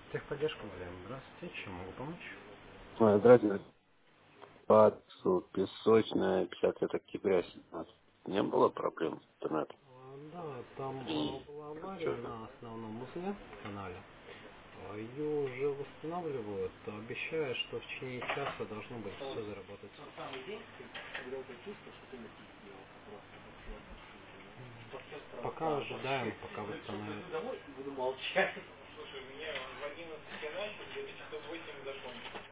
Техподдержка, Валерий. Здравствуйте, чем могу помочь? Здравствуйте. По адресу Песочная, 50 октября, 17. Не было проблем с интернетом? Да, там При была авария платеже? на основном узле канале. Ее уже восстанавливают, обещая, что в течение часа должно быть все заработать. Пока ожидаем, пока восстановят. Домой и буду молчать. Слушай, у меня в 11 я начал, где-то часов 8 закончил.